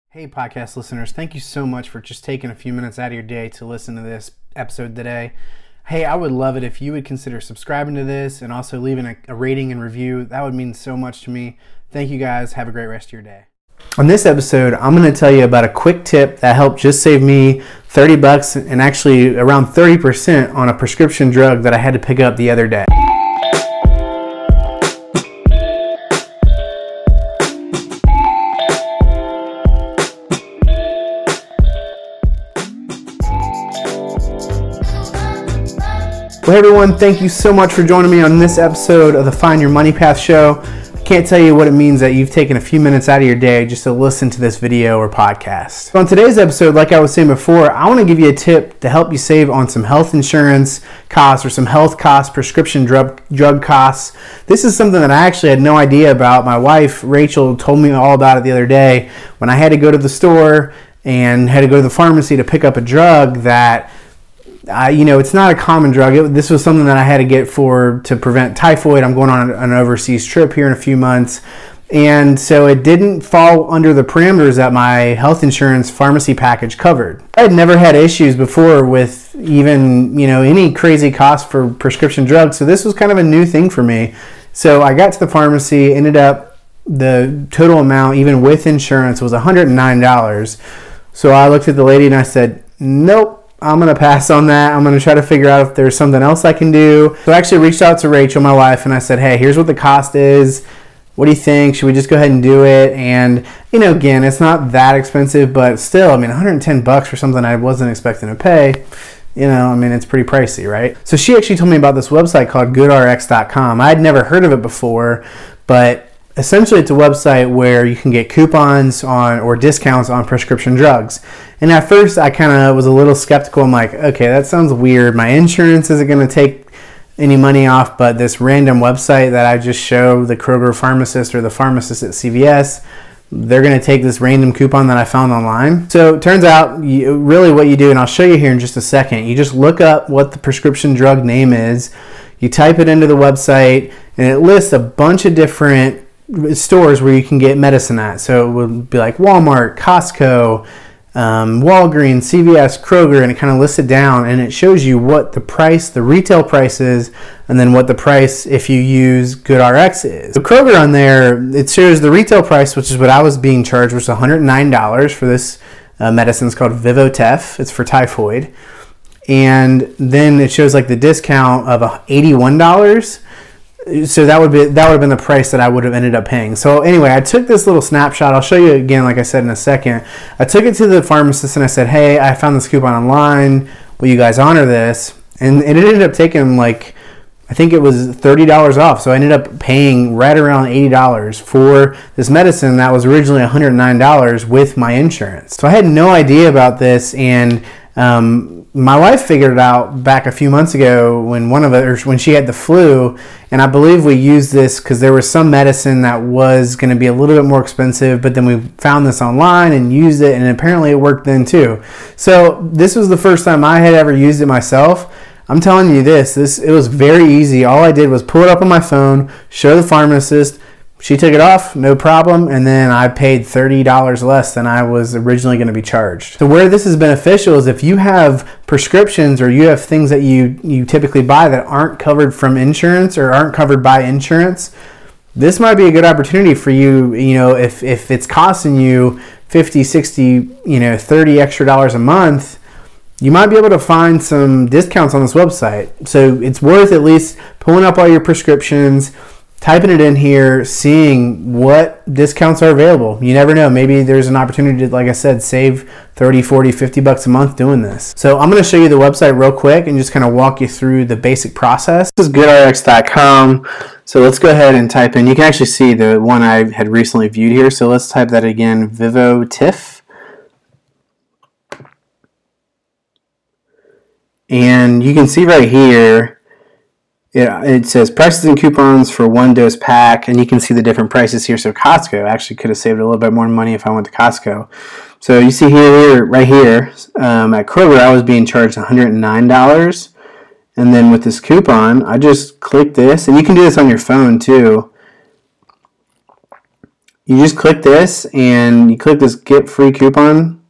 Hey, podcast listeners, thank you so much for just taking a few minutes out of your day to listen to this episode today. Hey, I would love it if you would consider subscribing to this and also leaving a rating and review. That would mean so much to me. Thank you guys. Have a great rest of your day. On this episode, I'm going to tell you about a quick tip that helped just save me $30 and actually around 30% on a prescription drug that I had to pick up the other day. Well, hey everyone, thank you so much for joining me on this episode of the Find Your Money Path show. I can't tell you what it means that you've taken a few minutes out of your day just to listen to this video or podcast. So on today's episode, like I was saying before, I want to give you a tip to help you save on some health insurance costs or some health costs, prescription drug costs. This is something that I actually had no idea about. My wife, Rachel, told me all about it the other day when I had to go to the store and had to go to the pharmacy to pick up a drug that it's not a common drug. This was something that I had to get to prevent typhoid. I'm going on an overseas trip here in a few months. And so it didn't fall under the parameters that my health insurance pharmacy package covered. I had never had issues before with even, any crazy cost for prescription drugs. So this was kind of a new thing for me. So I got to the pharmacy, ended up the total amount, even with insurance, was $109. So I looked at the lady and I said, nope. I'm going to pass on that. I'm going to try to figure out if there's something else I can do. So I actually reached out to Rachel, my wife, and I said, hey, here's what the cost is. What do you think? Should we just go ahead and do it? And, again, it's not that expensive, but still, $110 for something I wasn't expecting to pay. It's pretty pricey, right? So she actually told me about this website called GoodRx.com. I had never heard of it before, but essentially, it's a website where you can get coupons on or discounts on prescription drugs. And at first, I kind of was a little skeptical. I'm like, okay, that sounds weird. My insurance isn't going to take any money off, but this random website that I just show the Kroger pharmacist or the pharmacist at CVS, they're going to take this random coupon that I found online. So it turns out, really what you do, and I'll show you here in just a second, you just look up what the prescription drug name is, you type it into the website, and it lists a bunch of different stores where you can get medicine at. So it would be like Walmart, Costco, Walgreens, CVS, Kroger, and it kind of lists it down and it shows you what the retail price is, and then what the price if you use GoodRx is. So Kroger on there, it shows the retail price, which is what I was being charged, which was $109 for this medicine. It's called Vivotef. It's for typhoid. And then it shows like the discount of $81. So that would have been the price that I would have ended up paying. So anyway, I took this little snapshot. I'll show you again, like I said, in a second. I took it to the pharmacist and I said, hey, I found this coupon online. Will you guys honor this? And it ended up taking I think it was $30 off. So I ended up paying right around $80 for this medicine that was originally $109 with my insurance. So I had no idea about this, and my wife figured it out back a few months ago when she had the flu, and I believe we used this because there was some medicine that was going to be a little bit more expensive, but then we found this online and used it, and apparently it worked then too. So this was the first time I had ever used it myself. I'm telling you it was very easy. All I did was pull it up on my phone, show the pharmacist. She took it off, no problem, and then I paid $30 less than I was originally going to be charged. So where this is beneficial is if you have prescriptions or you have things that you typically buy that aren't covered from insurance or aren't covered by insurance, this might be a good opportunity for you, if it's costing you $50, $60, $30 extra dollars a month, you might be able to find some discounts on this website. So it's worth at least pulling up all your prescriptions, typing it in here, seeing what discounts are available. You never know. Maybe there's an opportunity to, like I said, save $30, $40, $50 a month doing this. So I'm going to show you the website real quick and just kind of walk you through the basic process. This is GoodRx.com. So let's go ahead and type in. You can actually see the one I had recently viewed here. So let's type that again, Vivotef. And you can see right here, it says prices and coupons for 1-dose pack, and you can see the different prices here. So Costco actually could have saved a little bit more money if I went to Costco. So you see right here, at Kroger, I was being charged $109. And then with this coupon, I just click this, and you can do this on your phone too. you just click this and you click this get free coupon.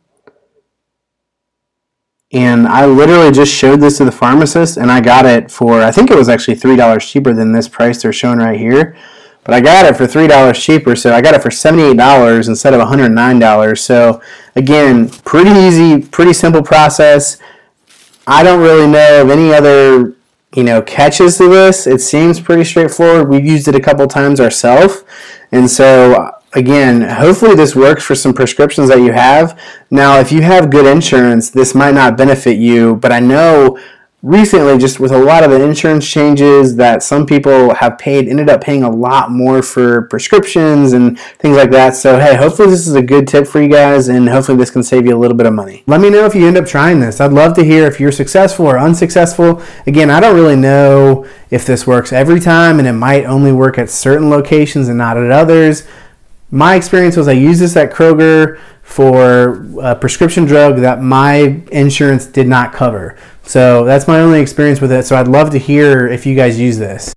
And I literally just showed this to the pharmacist and I got it for, I think it was actually $3 cheaper than this price they're showing right here. But I got it for $3 cheaper, so I got it for $78 instead of $109. So again, pretty easy, pretty simple process. I don't really know of any other, catches to this. It seems pretty straightforward. We've used it a couple times ourselves. And so again, hopefully this works for some prescriptions that you have. Now, if you have good insurance, this might not benefit you, but I know recently, just with a lot of the insurance changes that some people have ended up paying a lot more for prescriptions and things like that. So hey, hopefully this is a good tip for you guys, and hopefully this can save you a little bit of money. Let me know if you end up trying this. I'd love to hear if you're successful or unsuccessful. Again, I don't really know if this works every time, and it might only work at certain locations and not at others. My experience was I used this at Kroger for a prescription drug that my insurance did not cover. So that's my only experience with it. So I'd love to hear if you guys use this.